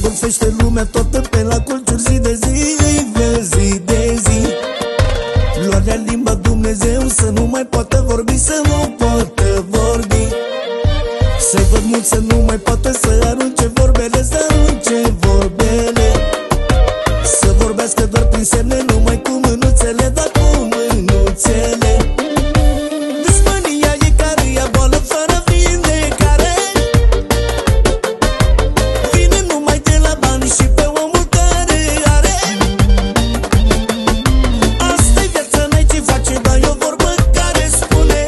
vârfește lumea toată pe la colțuri zi de zi, zi de zi. Luarea limba Dumnezeu să nu mai poată vorbi, să nu poată vorbi. Să-i văd mult să nu mai poată să arunce vorbele, să arunce vorbele. Să vorbească doar prin semne, numai cu mânuțele, dar cu mânuțele. Dușmânia e care ia boală fără vindecare. Vine numai de la bani și pe omul care are. Asta-i viața, n-ai ce face, dar e o vorbă care spune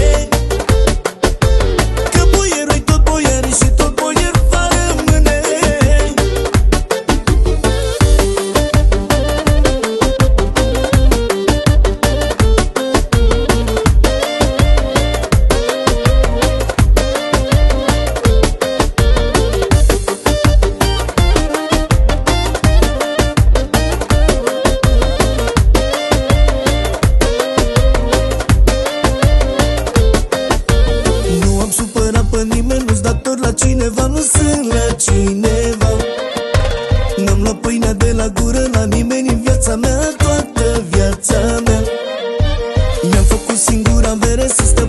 că boierul-i tot boier și tot boier va rămâne. Nu am supărat pe nimeni, nu-s dator la cineva, nu sunt la cineva. N-am luat pâinea de la gură la nimeni în viața mea, toată viața mea. Mi-am făcut singur avere să stăm